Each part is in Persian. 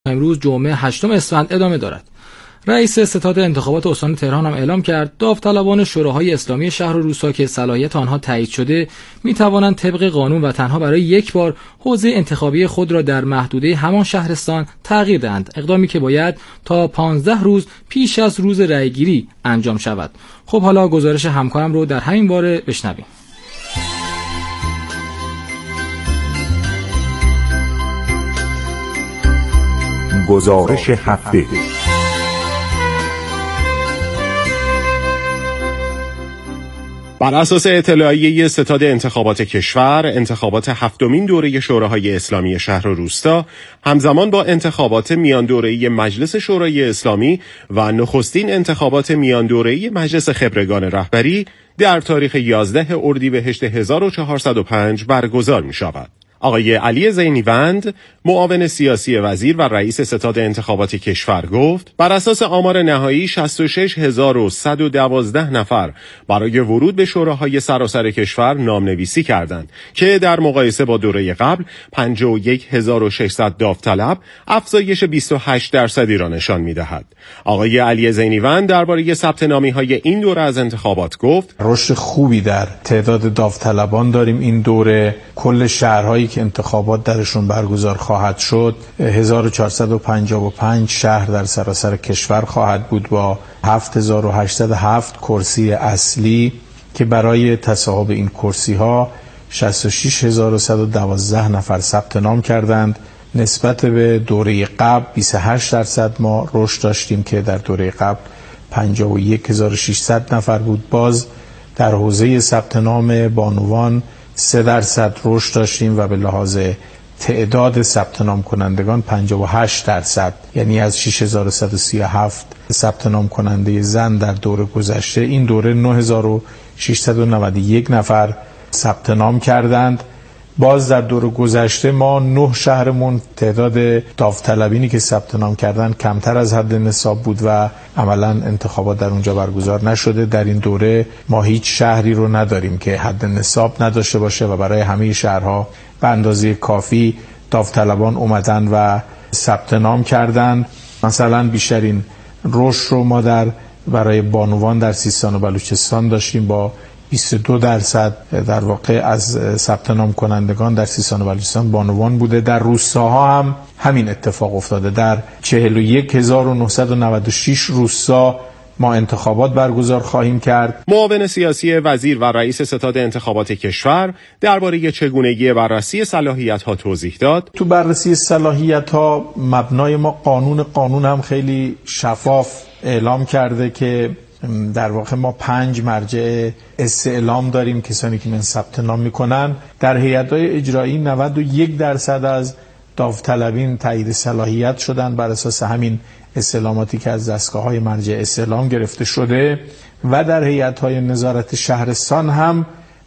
امروز جمعه 8 اسفند ادامه دارد. رئیس ستاد انتخابات استان تهران هم اعلام کرد داوطلبان شوراهای اسلامی شهر و روستا که صلاحیت آنها تایید شده می توانند طبق قانون و تنها برای یک بار حوزه انتخابی خود را در محدوده همان شهرستان تغییر دهند، اقدامی که باید تا 15 روز پیش از روز رأیگیری انجام شود. خب حالا گزارش همکارم رو در همین باره بشنویم. گزارش هفته. بر اساس اطلاعیه ستاد انتخابات کشور، انتخابات هفتمین دوره شوراهای اسلامی شهر و روستا همزمان با انتخابات میان دوره‌ای مجلس شورای اسلامی و نخستین انتخابات میان دوره‌ای مجلس خبرگان رهبری در تاریخ 11 اردیبهشت 1405 برگزار می شود. آقای علی زینیوند، معاون سیاسی وزیر و رئیس ستاد انتخابات کشور گفت بر اساس آمار نهایی 66112 نفر برای ورود به شوراهای سراسر کشور نامنویسی کردند که در مقایسه با دوره قبل 51600 داوطلب افزایش 28% را نشان می‌دهد. آقای علی زینیوند درباره ثبت نامی‌های این دوره از انتخابات گفت رشد خوبی در تعداد داوطلبان داریم. این دوره کل شهرهایی که انتخابات درشون برگزار خواهد شد 1455 شهر در سراسر کشور خواهد بود با 7807 کرسی اصلی که برای تصاحب این کرسی ها 66112 نفر ثبت نام کردند. نسبت به دوره قبل 28% ما رشد داشتیم که در دوره قبل 51600 نفر بود. باز در حوزه ثبت نام بانوان 3% رشد داشتیم و به لحاظ تعداد ثبت نام کنندگان 58%، یعنی از 6137 ثبت نام کننده زن در دوره گذشته این دوره 9691 نفر ثبت نام کردند. باز در دوره گذشته ما 9 شهرمون تعداد داوطلبینی که ثبت نام کردن کمتر از حد نصاب بود و عملا انتخابات در اونجا برگزار نشده. در این دوره ما هیچ شهری رو نداریم که حد نصاب نداشته باشه و برای همه شهرها به اندازه کافی داوطلبان اومدن و ثبت نام کردن. مثلا بیشترین رشد رو ما برای بانوان در سیستان و بلوچستان داشتیم با 22% در واقع از ثبت نام کنندگان در سیستان و بلوچستان بانوان بوده. در روستاها هم همین اتفاق افتاده. در 41996 روستا ما انتخابات برگزار خواهیم کرد. معاون سیاسی وزیر و رئیس ستاد انتخابات کشور درباره چگونگی بررسی صلاحیت‌ها توضیح داد. تو بررسی صلاحیت‌ها مبنای ما قانون هم خیلی شفاف اعلام کرده که در واقع ما 5 مرجع استعلام داریم. کسانی که من ثبت نام میکنن در هیئت‌های اجرایی 91% از داوطلبین تایید صلاحیت شدن بر اساس همین استعلاماتی که از دستگاه‌های مرجع استعلام گرفته شده و در هیئت‌های نظارت شهرستان هم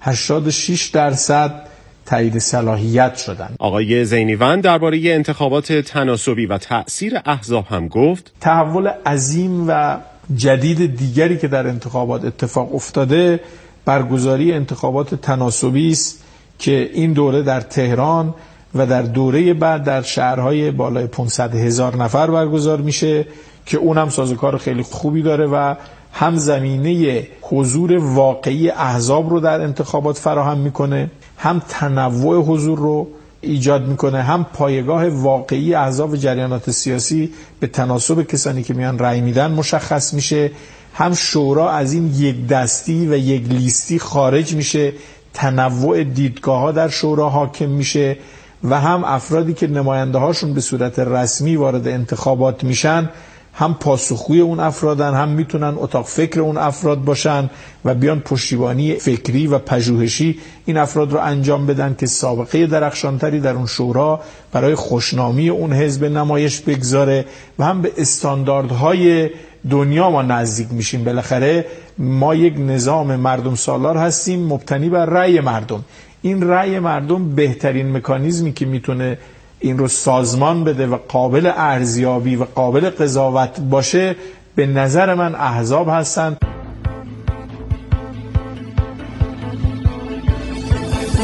86% تایید صلاحیت شدند. آقای زینیوند درباره انتخابات تناسبی و تأثیر احزاب هم گفت تحول عظیم و جدید دیگری که در انتخابات اتفاق افتاده برگزاری انتخابات تناسبی است که این دوره در تهران و در دوره بعد در شهرهای بالای 500,000 نفر برگزار میشه که اونم سازوکار خیلی خوبی داره و هم زمینه حضور واقعی احزاب رو در انتخابات فراهم میکنه، هم تنوع حضور رو ایجاد میکنه، هم پایگاه واقعی احزاب و جریانات سیاسی به تناسب کسانی که میان رأی میدن مشخص میشه، هم شورا از این یک دستی و یک لیستی خارج میشه، تنوع دیدگاه ها در شورا حاکم میشه و هم افرادی که نماینده هاشون به صورت رسمی وارد انتخابات میشن هم پاسخگوی اون افرادن، هم میتونن اتاق فکر اون افراد باشن و بیان پشتیبانی فکری و پژوهشی این افراد رو انجام بدن که سابقه درخشانتری در اون شورا برای خوشنامی اون حزب نمایش بگذاره و هم به استانداردهای دنیا ما نزدیک میشیم. بالاخره ما یک نظام مردم سالار هستیم مبتنی بر رأی مردم. این رأی مردم بهترین مکانیزمی که میتونه این رو سازمان بده و قابل ارزیابی و قابل قضاوت باشه به نظر من احزاب هستند.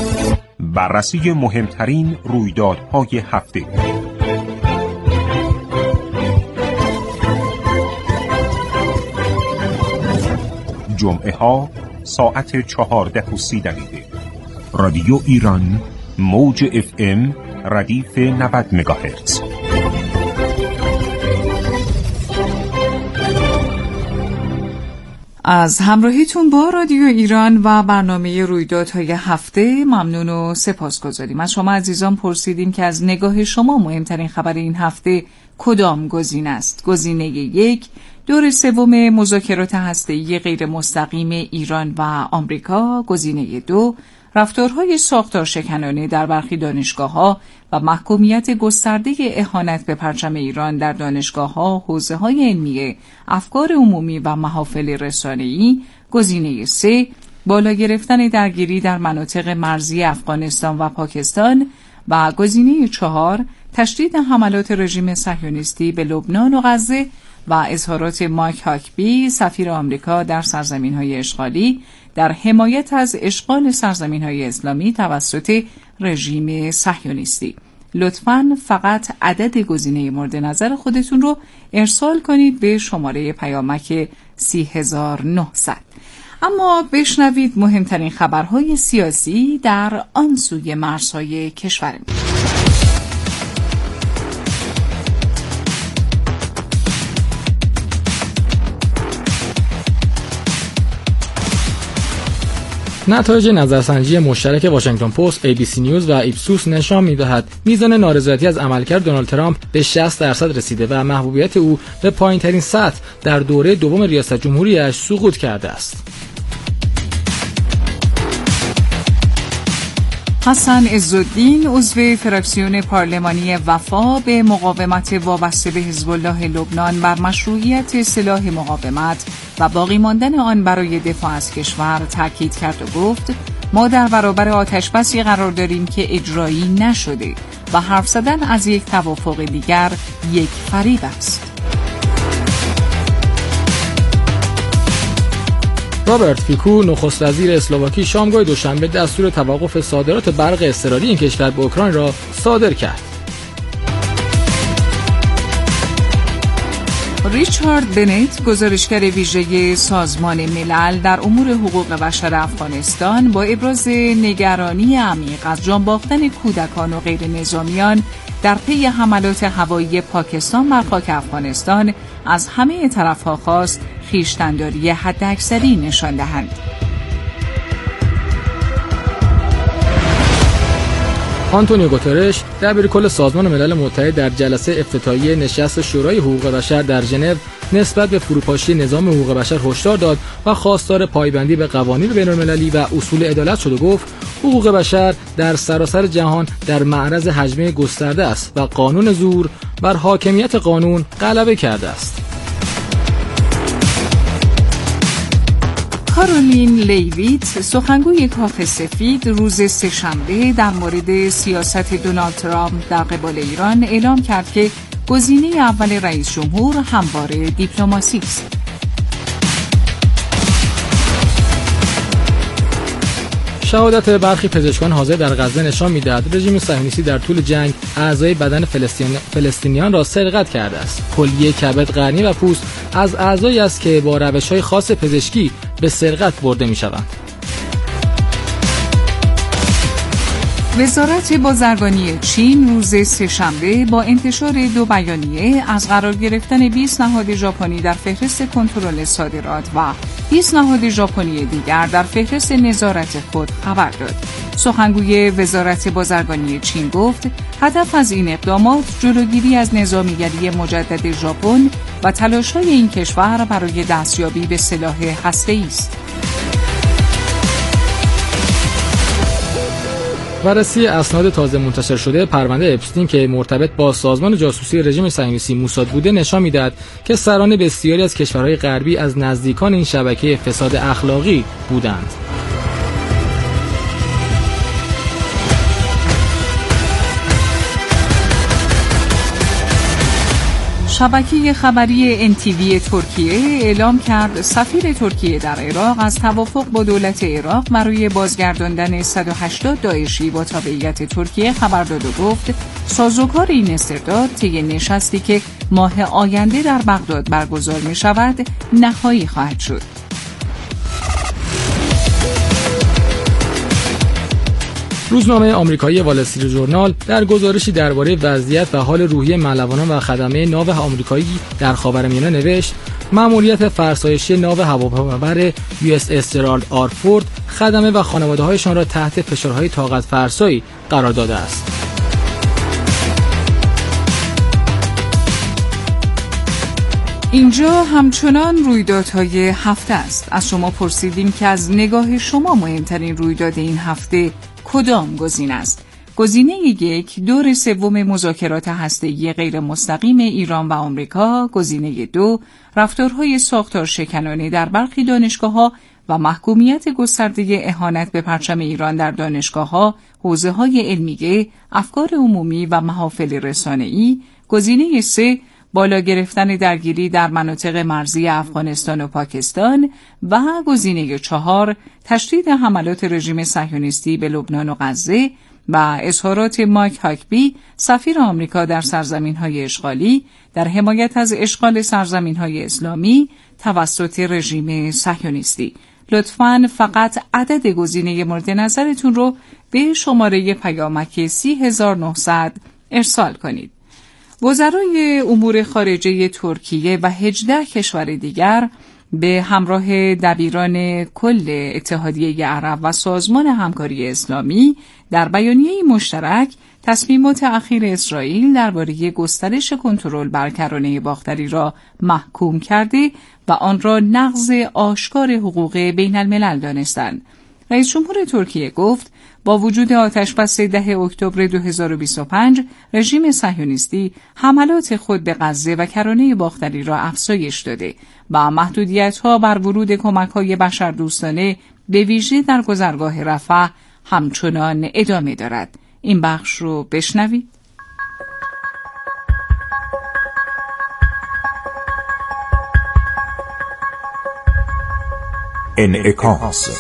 بررسی مهمترین رویدادهای هفته. جمعه ها ساعت 14:30. رادیو ایران، موج FM، ردیف 90 مگاهرتز. از همراهیتون با رادیو ایران و برنامه رویدادهای هفته ممنون و سپاسگزاریم. از شما عزیزان پرسیدیم که از نگاه شما مهمترین خبر این هفته کدام گزینه است؟ گزینه 1 دور سوم مذاکرات هسته‌ای غیر مستقیم ایران و آمریکا، گزینه 2 رفتارهای ساختار شکنانه در برخی دانشگاه‌ها و محکومیت گسترده اهانت به پرچم ایران در دانشگاه‌ها، حوزه‌های علمیه، افکار عمومی و محافل رسانه‌ای، گزینه 3 بالا گرفتن درگیری در مناطق مرزی افغانستان و پاکستان و گزینه 4 تشدید حملات رژیم صهیونیستی به لبنان و غزه و اظهارات مایک هاکبی سفیر آمریکا در سرزمین‌های اشغالی در حمایت از اشغال سرزمین‌های اسلامی توسط رژیم صهیونیستی. لطفاً فقط عدد گزینه مورد نظر خودتون رو ارسال کنید به شماره پیامک 30900. اما بشنوید مهمترین خبرهای سیاسی در آن سوی مرزهای کشورمون. نتایج نظرسنجی مشترک واشنگتن پست، ABC نیوز و ایپسوس نشان می‌دهد میزان نارضایتی از عملکرد دونالد ترامپ به 60% رسیده و محبوبیت او به پایین‌ترین سطح در دوره دوم ریاست جمهوری‌اش سقوط کرده است. حسن عزالدین عضو فراکسیون پارلمانی وفا به مقاومت وابسته به حزب الله لبنان بر مشروعیت سلاح مقاومت و باقی ماندن آن برای دفاع از کشور تاکید کرد و گفت ما در برابر آتشبسی قرار داریم که اجرایی نشده و حرف زدن از یک توافق دیگر یک فریب است. رابرت فیکو نخست وزیر اسلواکی شامگاه دوشنبه دستور توقف صادرات برق اضطراری این کشور به اوکراین را صادر کرد. ریچارد بنت گزارشگر ویژه سازمان ملل در امور حقوق بشر افغانستان با ابراز نگرانی عمیق از جان باختن کودکان و غیر نظامیان در پی حملات هوایی پاکستان بر خاک افغانستان از همه طرف‌ها خواست خویشتن‌داری حداکثری نشان دهند. آنتونیو گوترش دبیرکل سازمان ملل متحد در جلسه افتتاحیه نشست شورای حقوق بشر در ژنو نسبت به فروپاشی نظام حقوق بشر هشدار داد و خواستار پایبندی به قوانین بین‌المللی و اصول عدالت شد و گفت حقوق بشر در سراسر جهان در معرض هجمه گسترده است و قانون زور بر حاکمیت قانون غلبه کرده است. کارولین لیویت سخنگوی کاخ سفید روز سه‌شنبه در مورد سیاست دونالد ترامپ در قبال ایران اعلام کرد که گزینه اول رئیس جمهور همواره دیپلماسی است. شهادت برخی پزشکان حاضر در غزه نشان می‌دهد رژیم صهیونیستی در طول جنگ اعضای بدن فلسطینیان را سرقت کرده است. کلیه کبد، قرنیه و پوست از اعضایی است که با روش‌های خاص پزشکی به سرقت برده می‌شوند. وزارت بازرگانی چین روز سه‌شنبه با انتشار 2 بیانیه از قرار گرفتن 20 نهاد ژاپنی در فهرست کنترل صادرات و 20 نهاد ژاپنی دیگر در فهرست نظارت خود خبر داد. سخنگوی وزارت بازرگانی چین گفت هدف از این اقدامات جلوگیری از نظامیگری مجدد ژاپن و تلاش‌های این کشور برای دستیابی به سلاح هسته‌ای است. بررسی اسناد تازه منتشر شده پرونده اپستین که مرتبط با سازمان جاسوسی رژیم صهیونیستی موساد بوده نشان می‌دهد که سران بسیاری از کشورهای غربی از نزدیکان این شبکه فساد اخلاقی بودند. شبکه خبری NTV ترکیه اعلام کرد سفیر ترکیه در عراق از توافق با دولت عراق برای بازگرداندن 180 داعشی با تابعیت ترکیه خبر داد و گفت سازوکار این استرداد طی نشستی که ماه آینده در بغداد برگزار می شود نهایی خواهد شد. روزنامه آمریکایی وال استریت ژورنال در گزارشی درباره وضعیت و حال روحی ملوانان و خدمه ناو آمریکایی در خاورمیانه نوشت: مأموریت فرسایشی ناو هواپیمابر USS جرالد آر فورد خدمه و خانواده‌هایشان را تحت فشارهای طاقت فرسایی قرار داده است. اینجا همچنان رویدادهای هفته است. از شما پرسیدیم که از نگاه شما مهمترین رویداد این هفته کدام گزینه است؟ گزینه 1 دور سوم مذاکرات هسته‌ای غیر مستقیم ایران و آمریکا، گزینه 2 رفتارهای ساختار شکنانه در برخی دانشگاه‌ها و محکومیت گسترده اهانت به پرچم ایران در دانشگاه‌ها، حوزه‌های علمیه، افکار عمومی و محافل رسانه‌ای، گزینه 3 بالا گرفتن درگیری در مناطق مرزی افغانستان و پاکستان و گزینه 4 تشدید حملات رژیم صهیونیستی به لبنان و غزه و اظهارات مایک هاکبی سفیر آمریکا در سرزمین‌های اشغالی در حمایت از اشغال سرزمین‌های اسلامی توسط رژیم صهیونیستی. لطفاً فقط عدد گزینه مورد نظرتون رو به شماره پیامک 30900 ارسال کنید. وزرای امور خارجه ترکیه و 18 کشور دیگر به همراه دبیران کل اتحادیه عرب و سازمان همکاری اسلامی در بیانیه مشترک تصمیمات اخیر اسرائیل درباره گسترش کنترل بر کرانه باختری را محکوم کرده و آن را نقض آشکار حقوق بین الملل دانستند. رئیس جمهور ترکیه گفت با وجود آتشبس 10 اکتبر 2025 رژیم صهیونیستی حملات خود به غزه و کرانه باختری را افزایش داده و محدودیت‌ها بر ورود کمک‌های بشردوستانه به ویژه در گذرگاه رفح همچنان ادامه دارد. این بخش رو بشنوید. انعکاس.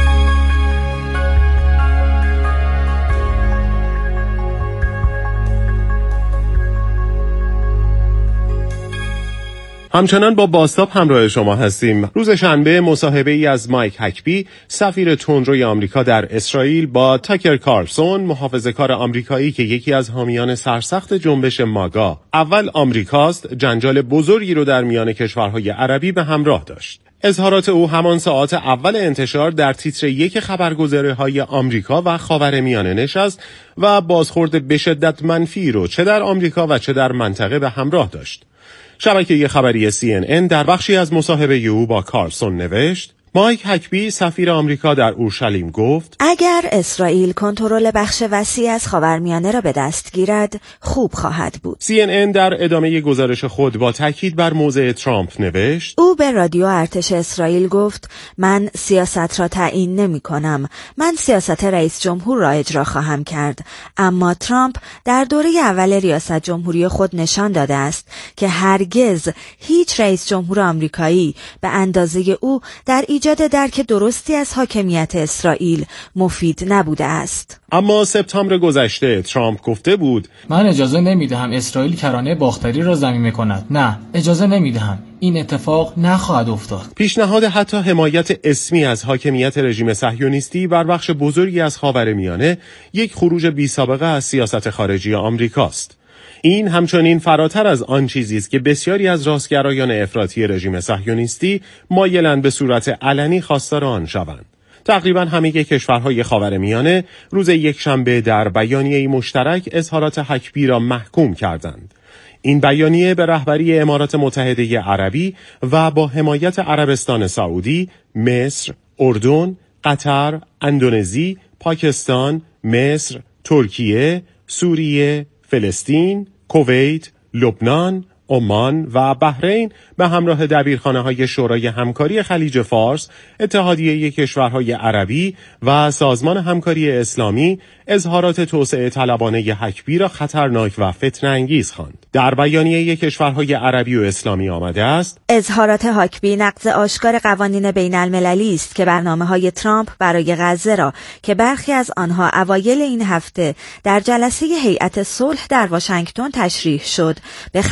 همچنان با بازتاب همراه شما هستیم. روز شنبه مصاحبه‌ای از مایک هاکبی سفیر تندروی آمریکا در اسرائیل با تاکر کارلسون محافظه‌کار آمریکایی که یکی از حامیان سرسخت جنبش ماگا اول آمریکاست جنجال بزرگی رو در میان کشورهای عربی به همراه داشت. اظهارات او همان ساعات اول انتشار در تیتر 1 خبرگزاری‌های آمریکا و خاورمیانه نشست و بازخورد به شدت منفی رو چه در آمریکا و چه در منطقه به همراه داشت. شبکه خبری CNN در بخشی از مصاحبه او با کارلسون نوشت: مایک هاکبی سفیر آمریکا در اورشلیم گفت اگر اسرائیل کنترل بخش وسیع از خاورمیانه را به دست گیرد خوب خواهد بود. CNN در ادامه گزارش خود با تاکید بر موضع ترامپ نوشت: او به رادیو ارتش اسرائیل گفت من سیاست را تعیین نمی کنم. من سیاست رئیس جمهور را اجرا خواهم کرد. اما ترامپ در دوره اول ریاست جمهوری خود نشان داده است که هرگز هیچ رئیس جمهور آمریکایی به اندازه او در ایجاد درک درستی از حاکمیت اسرائیل مفید نبوده است. اما سپتامبر گذشته ترامپ گفته بود من اجازه نمیدهم اسرائیل کرانه باختری را ضمیمه کند. نه، اجازه نمیدهم. این اتفاق نخواهد افتاد. پیشنهاد حتی حمایت اسمی از حاکمیت رژیم صهیونیستی بر بخش بزرگی از خاورمیانه یک خروج بی‌سابقه از سیاست خارجی آمریکاست. این همچنین فراتر از آن چیزی است که بسیاری از راستگرایان افراطی رژیم صهیونیستی مایلند به صورت علنی خواستار آن شوند. تقریبا همه کشورهای خاورمیانه روز یکشنبه در بیانیه‌ای مشترک اظهارات هاکبی را محکوم کردند. این بیانیه به رهبری امارات متحده عربی و با حمایت عربستان سعودی، مصر، اردن، قطر، اندونزی، پاکستان، مصر، ترکیه، سوریه، فلسطین، کویت، لبنان، عمان و بحرین به همراه دبیرخانه‌های شورای همکاری خلیج فارس، اتحادیه کشورهای عربی و سازمان همکاری اسلامی اظهارات توسعه طلبانه هاکبی را خطرناک و فتنه‌انگیز خواند. در بیانیه کشورهای عربی و اسلامی آمده است: اظهارات هاکبی نقض آشکار قوانین بین المللی است که برنامه‌های ترامپ برای غزه را که برخی از آنها اوایل این هفته در جلسه هیئت صلح در واشنگتن تشریح شد به خطر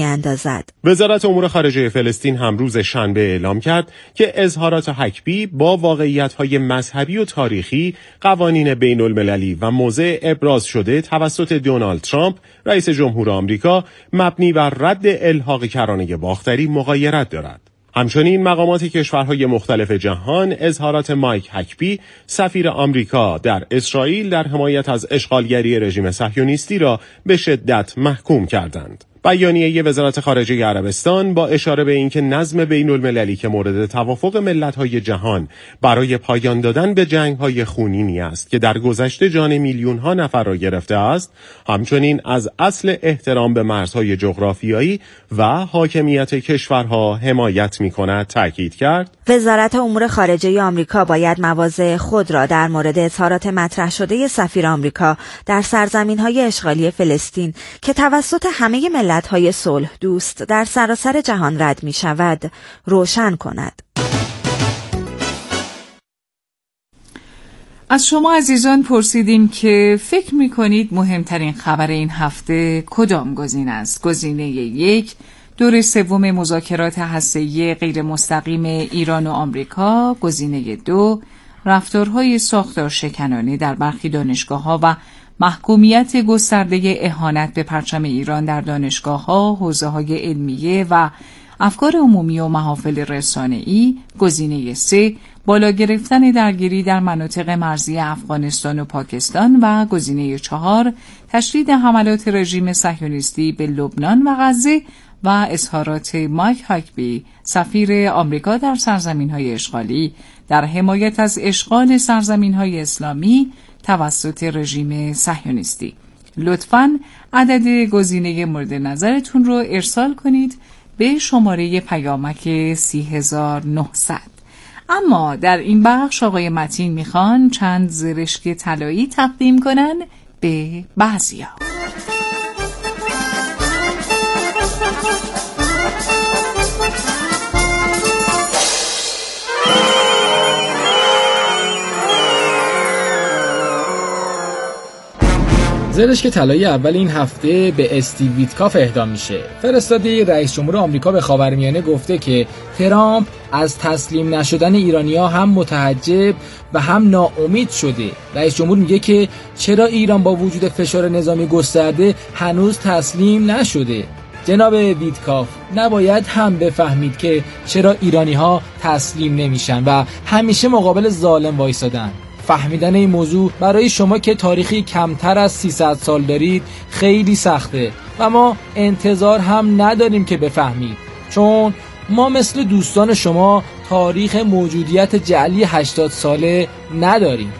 میاندازد. وزارت امور خارجه فلسطین هم روز شنبه اعلام کرد که اظهارات حکبی با واقعیت‌های مذهبی و تاریخی، قوانین بین‌المللی و موضع ابراز شده توسط دونالد ترامپ رئیس جمهور آمریکا مبنی بر رد الحاق کرانه باختری مغایرت دارد. همچنین مقامات کشورهای مختلف جهان اظهارات مایک حکبی سفیر آمریکا در اسرائیل در حمایت از اشغالگری رژیم صهیونیستی را به شدت محکوم کردند. بیانیه وزارت خارجه عربستان با اشاره به اینکه نظم بین‌المللی که مورد توافق ملت‌های جهان برای پایان دادن به جنگ‌های خونینی است که در گذشته جان میلیون‌ها نفر را گرفته است، همچنین از اصل احترام به مرزهای جغرافیایی و حاکمیت کشورها حمایت می‌کند تاکید کرد. وزارت امور خارجه آمریکا باید مواضع خود را در مورد اظهارات مطرح شده سفیر آمریکا در سرزمین‌های اشغالی فلسطین که توسط همه ملت‌های صلح دوست در سراسر جهان رد می‌شود روشن کند. از شما عزیزان پرسیدیم که فکر می‌کنید مهمترین خبر این هفته کدام گزینه است؟ گزینه 1 دور سوم مذاکرات هسته‌ای غیر مستقیم ایران و آمریکا، گزینه 2 رفتارهای ساختار شکنانه در برخی دانشگاه‌ها و محکومیت گسترده اهانت به پرچم ایران در دانشگاه‌ها، حوزه‌های علمیه و افکار عمومی و محافل رسانه‌ای، گزینه 3 بالا گرفتن درگیری در مناطق مرزی افغانستان و پاکستان و گزینه 4 تشدید حملات رژیم صهیونیستی به لبنان و غزه و اظهارات مایک حکبی سفیر آمریکا در سرزمین‌های اشغالی در حمایت از اشغال سرزمین‌های اسلامی توسط رژیم صهیونیستی. لطفاً عدد گزینه مورد نظرتون رو ارسال کنید به شماره پیامک 30900. اما در این بخش آقای متین میخوان چند زرشک طلایی تقدیم کنن به بعضیا. زرشک طلایی اول این هفته به استیو ویتکاف اهدا میشه. فرستاده رئیس جمهور آمریکا به خاورمیانه گفته که ترامپ از تسلیم نشدن ایرانی‌ها هم متعجب و هم ناامید شده. رئیس جمهور میگه که چرا ایران با وجود فشار نظامی گسترده هنوز تسلیم نشده. جناب ویتکاف نباید هم بفهمید که چرا ایرانی‌ها تسلیم نمیشن و همیشه مقابل ظالم وایسادن. فهمیدن این موضوع برای شما که تاریخی کمتر از 300 سال دارید خیلی سخته و ما انتظار هم نداریم که بفهمید، چون ما مثل دوستان شما تاریخ موجودیت جعلی 80 ساله نداریم.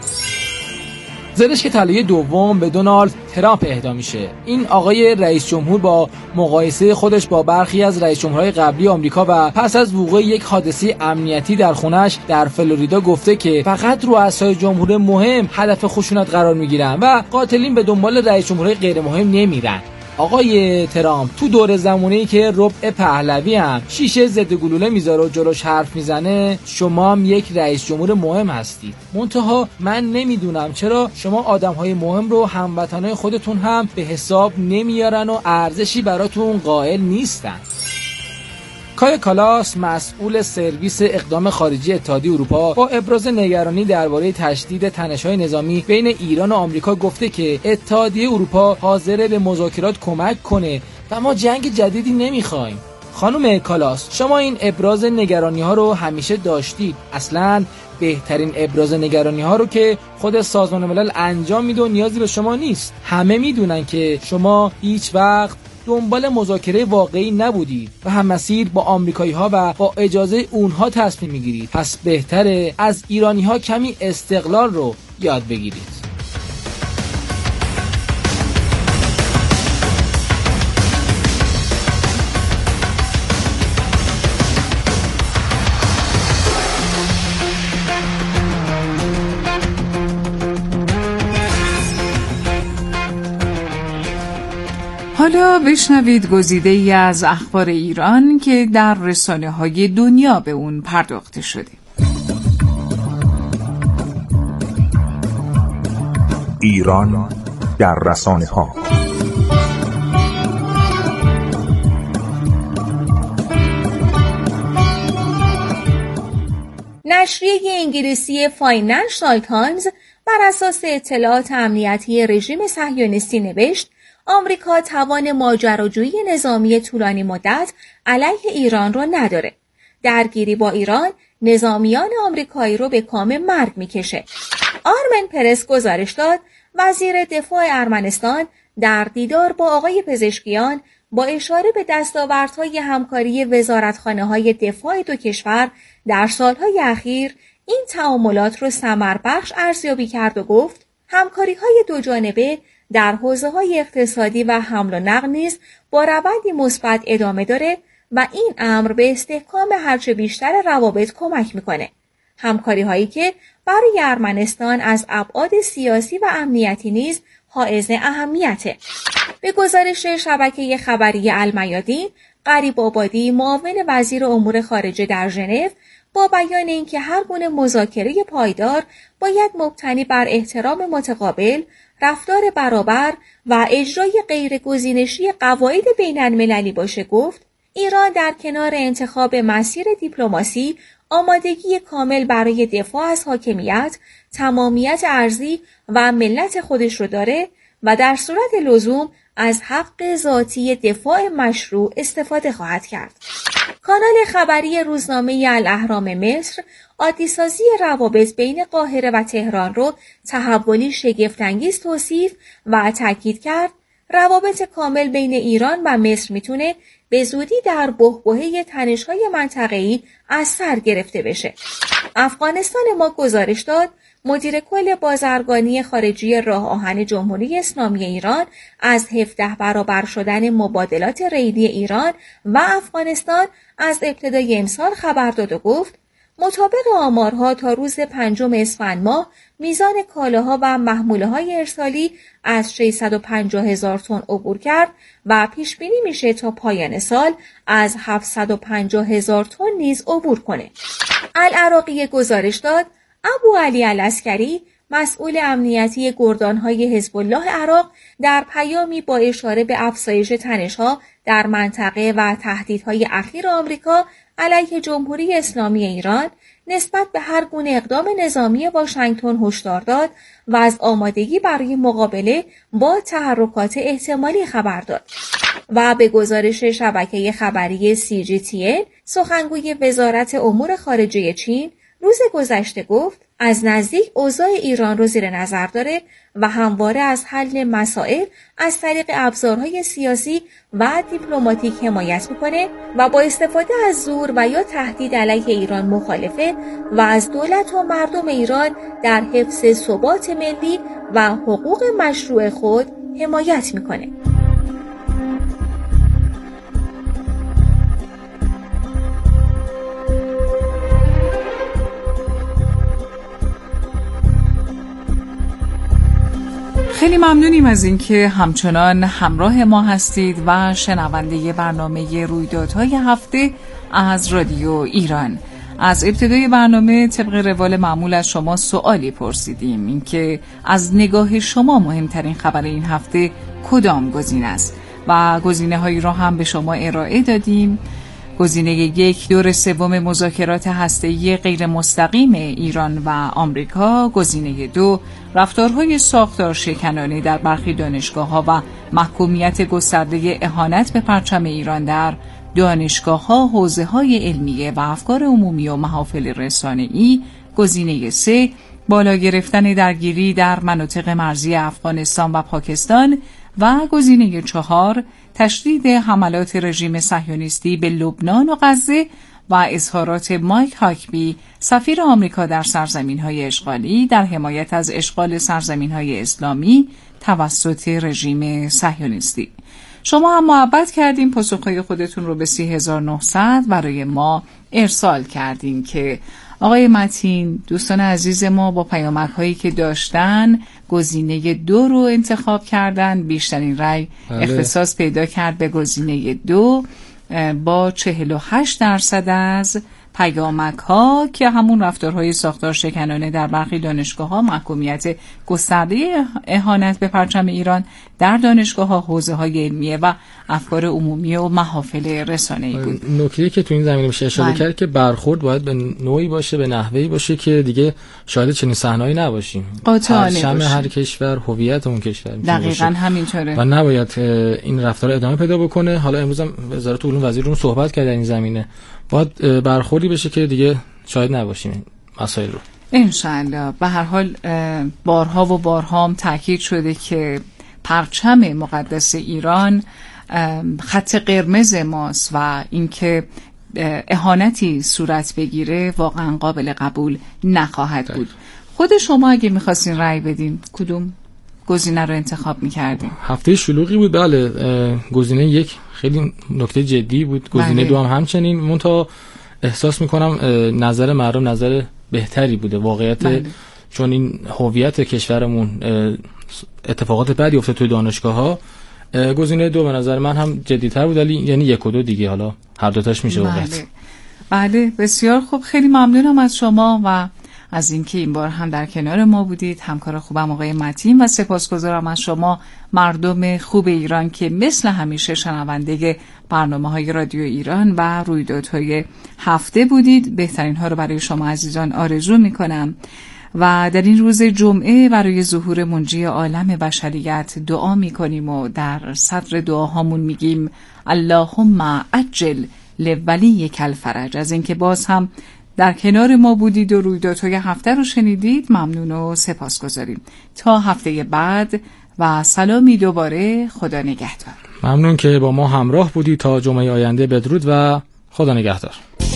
زرشک طلایی دوم به دونالد ترامپ اهدا میشه. این آقای رئیس جمهور با مقایسه خودش با برخی از رئیس جمهورهای قبلی آمریکا و پس از وقوع یک حادثه امنیتی در خونش در فلوریدا گفته که فقط رؤسای جمهور مهم هدف خشونت قرار میگیرن و قاتلین به دنبال رئیس جمهورهای غیر مهم نمیرن. آقای ترامپ تو دور زمانی که ربع پهلوی هم شیشه ضد گلوله میذاره و جلوش حرف میزنه، شما هم یک رئیس جمهور مهم هستید. منتها من نمیدونم چرا شما آدمهای مهم رو هموطنای خودتون هم به حساب نمیارن و ارزشی براتون قائل نیستن. کایا کالاس مسئول سرویس اقدام خارجی اتحادیه اروپا با ابراز نگرانی درباره تشدید تنش‌های نظامی بین ایران و آمریکا گفته که اتحادیه اروپا حاضر به مذاکرات کمک کنه و ما جنگ جدیدی نمیخوایم. خانم کالاس، شما این ابراز نگرانی‌ها رو همیشه داشتید. اصلاً بهترین ابراز نگرانی‌ها رو که خود سازمان ملل انجام میده و نیازی به شما نیست. همه میدونن که شما هیچ وقت دنبال مذاکره واقعی نبودید و هم مسیر با آمریکایی‌ها و با اجازه اونها تصمیم میگیرید. پس بهتره از ایرانی‌ها کمی استقلال رو یاد بگیرید. حالا بشنوید گزیده‌ای از اخبار ایران که در رسانه‌های دنیا به اون پرداخته شده. ایران در رسانه‌ها. نشریه انگلیسی فاینانشال تایمز بر اساس اطلاعات امنیتی رژیم صهیونیستی نوشت آمریکا توان ماجراجویی نظامی طولانی مدت علیه ایران را نداره. درگیری با ایران نظامیان آمریکایی رو به کام مرگ میکشه. آرمن پرس گزارش داد وزیر دفاع ارمنستان در دیدار با آقای پزشکیان با اشاره به دستاوردهای همکاری وزارتخانه‌های دفاع دو کشور در سالهای اخیر این تعاملات را ثمربخش ارزیابی کرد و گفت همکاری‌های دو جانبه در حوزه‌های اقتصادی و حمل و نقل نیز با روندی مثبت ادامه داره و این امر به استحکام هرچه بیشتر روابط کمک میکنه. همکاری‌هایی که برای ارمنستان از ابعاد سیاسی و امنیتی نیز حائز اهمیته. به گزارش شبکه خبری المیادین، غریب آبادی معاون وزیر امور خارجه در ژنو با بیان اینکه هر گونه مذاکره پایدار باید مبتنی بر احترام متقابل، رفتار برابر و اجرای غیرگزینشی قواعد بین‌المللی باشه گفت ایران در کنار انتخاب مسیر دیپلماسی آمادگی کامل برای دفاع از حاکمیت، تمامیت ارضی و ملت خودش رو داره و در صورت لزوم از حق ذاتی دفاع مشروع استفاده خواهد کرد. کانال خبری روزنامه الاهرام مصر عادی‌سازی روابط بین قاهره و تهران رو تحولی شگفت‌انگیز توصیف و تاکید کرد روابط کامل بین ایران و مصر میتونه به زودی در بحبوحه تنش‌های منطقه‌ای از سر گرفته بشه. افغانستان ما گزارش داد مدیر کل بازرگانی خارجی راه آهن جمهوری اسلامی ایران از 17 برابر شدن مبادلات ریلی ایران و افغانستان از ابتدای امسال خبر داد و گفت مطابق آمارها تا روز 5 اسفند ماه میزان کالاها و محموله‌های ارسالی از 650,000 تن عبور کرد و پیش بینی میشه تا پایان سال از 750,000 تن نیز عبور کنه. العراقی گزارش داد ابو علی العسکری مسئول امنیتی گردانهای حزب الله عراق در پیامی با اشاره به افزایش تنش‌ها در منطقه و تهدیدهای اخیر آمریکا علیه جمهوری اسلامی ایران نسبت به هر گونه اقدام نظامی واشنگتن هشدار داد و از آمادگی برای مقابله با تحرکات احتمالی خبر داد. و به گزارش شبکه خبری CGTN سخنگوی وزارت امور خارجه چین روز گذشته گفت از نزدیک اوضاع ایران رو زیر نظر داره و همواره از حل مسائل از طریق ابزارهای سیاسی و دیپلماتیک حمایت میکنه و با استفاده از زور و یا تهدید علیه ایران مخالفه و از دولت و مردم ایران در حفظ ثبات ملی و حقوق مشروع خود حمایت میکنه. خیلی ممنونیم از اینکه همچنان همراه ما هستید و شنونده برنامه رویدادهای هفته از رادیو ایران. از ابتدای برنامه طبق روال معمول از شما سوالی پرسیدیم، اینکه از نگاه شما مهمترین خبر این هفته کدام گزینه است و گزینه‌هایی را هم به شما ارائه دادیم. گزینه 1 دور سوم مذاکرات هسته‌ای غیر مستقیم ایران و آمریکا، گزینه 2 رفتارهای ساختار شکنانه در برخی دانشگاه‌ها و محکومیت گسترده اهانت به پرچم ایران در دانشگاه‌ها، حوزه‌های علمیه و افکار عمومی و محافل رسانه‌ای، گزینه 3 بالا گرفتن درگیری در مناطق مرزی افغانستان و پاکستان و گزینه 4 تشدید حملات رژیم صهیونیستی به لبنان و غزه و اظهارات مایک هاکبی سفیر آمریکا در سرزمین‌های اشغالی در حمایت از اشغال سرزمین‌های اسلامی توسط رژیم صهیونیستی. شما هم محبت کردین پاسخهای خودتون رو به 30900 برای ما ارسال کردین که آقای متین، دوستان عزیز ما با پیامک‌هایی که داشتن گزینه 2 رو انتخاب کردن. بیشترین رأی اختصاص پیدا کرد به گزینه 2 با 48% از پیامک‌ها که همون رفتارهای ساختار شکنانه در برخی دانشگاه‌ها، محکومیت گسترده اهانت به پرچم ایران در دانشگاه‌ها، حوزه‌های علمیه و افکار عمومی و محافل رسانه‌ای بود. نکته‌ای که تو این زمینه میشه اشاره کرد که برخورد باید به نوعی باشه، به نحوهی باشه که دیگه شاید چنین صحنه‌ای نباشیم. پرچم هر کشور هویت اون کشور دقیقاً همینطوره و نباید این رفتار ادامه پیدا بکنه. حالا امروز هم وزارت علوم وزیرمون صحبت کرد در این زمینه، باید برخوردی بشه که دیگه شاید نباشیم مسائل رو. انشالله. به هر حال بارها و بارها هم تاکید شده که پرچم مقدس ایران خط قرمز ماست و اینکه اهانتی صورت بگیره واقعا قابل قبول نخواهد بود. خود شما اگه می‌خواستین رأی بدین کدوم گزینه رو انتخاب می‌کردین؟ هفته شلوغی بود. بله، گزینه یک خیلی نکته جدی بود، گزینه دو هم همچنین. منتها احساس می‌کنم نظر مردم نظر بهتری بوده واقعیت. چون این هویت کشورمون اتفاقات بعدی افتاد توی دانشگاه‌ها. گزینه دو به نظر من هم جدی‌تر بود، ولی یعنی یک و دو دیگه، حالا هر دوتاش میشه واقعیت. بله بسیار خوب. خیلی ممنونم از شما و از اینکه این بار هم در کنار ما بودید. همکار خوبم آقای متین و سپاسگزارم از شما مردم خوب ایران که مثل همیشه شنونده برنامه‌های رادیو ایران و رویدادهای هفته بودید. بهترین ها رو برای شما عزیزان آرزو می‌کنم و در این روز جمعه برای ظهور منجی عالم بشریت دعا می‌کنیم و در صدر دعاهامون میگیم اللهم عجل لولیک الفرج. از اینکه باز هم در کنار ما بودید و رویدادهای هفته رو شنیدید ممنون و سپاسگزاریم. تا هفته بعد و سلامی دوباره. خدا نگهدار. ممنون که با ما همراه بودید. تا جمعه آینده بدرود و خدا نگهدار.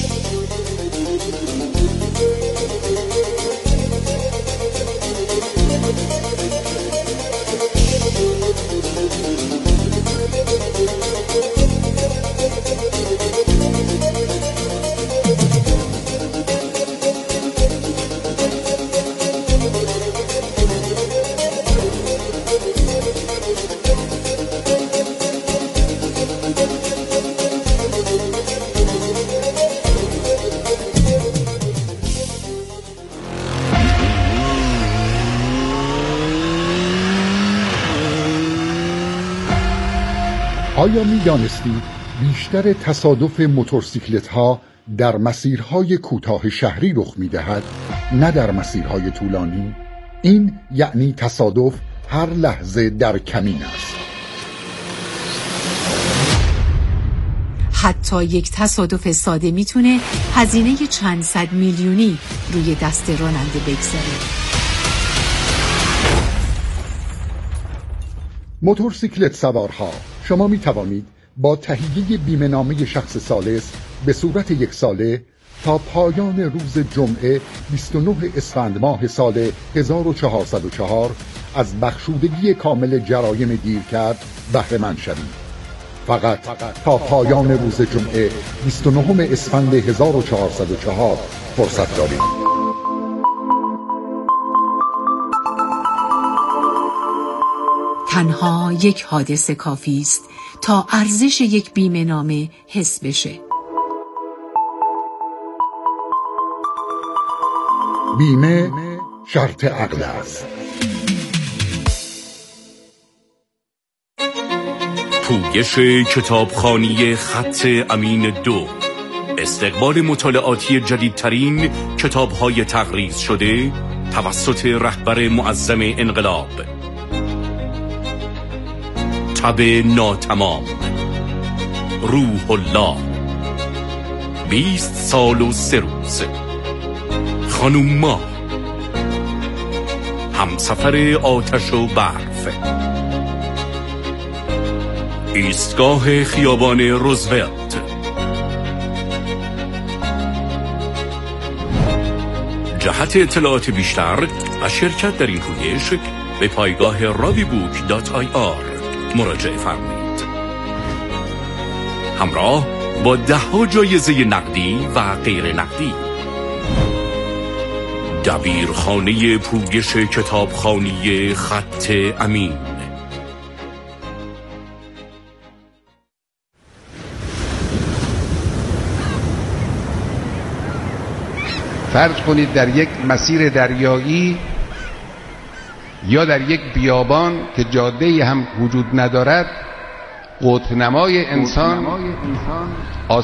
آیا می دانستید بیشتر تصادف موتورسیکلت ها در مسیرهای کوتاه شهری رخ می دهد، نه در مسیرهای طولانی؟ این یعنی تصادف هر لحظه در کمین است. حتی یک تصادف ساده میتونه هزینه چند صد میلیونی روی دست راننده بگذاره. موتورسیکلت سوارها، شما می توانید با تهیه بیمه‌نامه شخص ثالث به صورت یک ساله تا پایان روز جمعه 29 اسفند ماه سال 1404 از بخشودگی کامل جرایم دیرکرد بهره مند شوید. فقط تا پایان روز جمعه 29 اسفند 1404 فرصت دارید. تنها یک حادثه کافی است تا ارزش یک بیمه‌نامه حس بشه. بیمه شرط عقل است. پویش کتابخوانی خط امین 2، استقبال مطالعاتی جدیدترین کتاب‌های تقریض شده توسط رهبر معظم انقلاب. تب ناتمام، روح الله، 20 سال و 3 روز، خانوم ما، همسفر آتش و برف، ایستگاه خیابان روزولت، جهت اطلاعات بیشتر و شرکت در این پویش به پایگاه ravibook.ir مراجعه فرمایید. همراه با 10 جایزه نقدی و غیر نقدی. دبیرخانه پویش کتابخوانی خط امین. فرض کنید در یک مسیر دریایی یا در یک بیابان که جاده‌ای هم وجود ندارد قطب‌نمای انسان